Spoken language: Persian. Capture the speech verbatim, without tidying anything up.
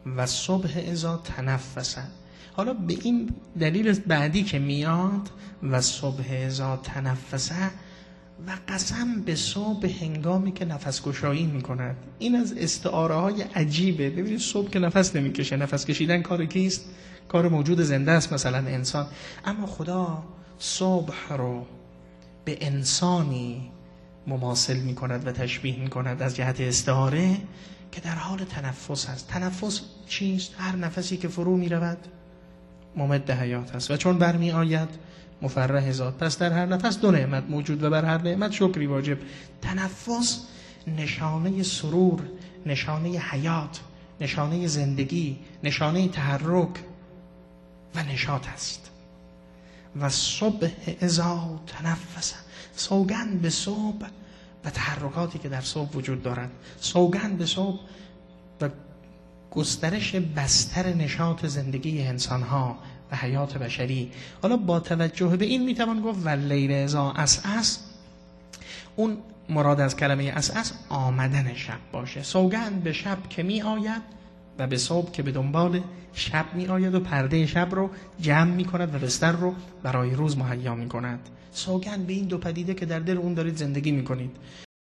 و صبح اذا تنفس. حالا به این دلیل بعدی که میاد و صبح اذا تنفس و قسم به صبح هنگامی که نفس گشایی میکند. این از استعاره های عجیبه. ببینید صبح که نفس نمیکشه، نفس کشیدن کار کیست؟ کار موجود زنده است، مثلا انسان. اما خدا صبح رو به انسانی مماثل میکند و تشبیه میکند از جهت استعاره که در حال تنفس هست. تنفس چیست؟ هر نفسی که فرو میرود ممد حیات است و چون برمی آید مفرح ذات. پس در هر نفس دو نعمت موجود و بر هر نعمت شکری واجب. تنفس نشانه سرور، نشانه حیات، نشانه زندگی، نشانه تحرک و نشاط است. و صبح اذا تنفس، سوگند به صبح و تحرکاتی که در صبح وجود دارند. سوگند به صبح و گسترش بستر نشاط زندگی انسانها و حیات بشری. حالا با توجه به این میتوان گفت واللیل اذا عسعس، اون مراد از کلمه عسعس آمدن شب باشه. سوگند به شب که می آید و به صبح که به دنبال شب می آید و پرده شب رو جمع می کند و بستر رو برای روز مهیا می کند. سوگند به این دو پدیده که در دل اون دارید زندگی می کنید.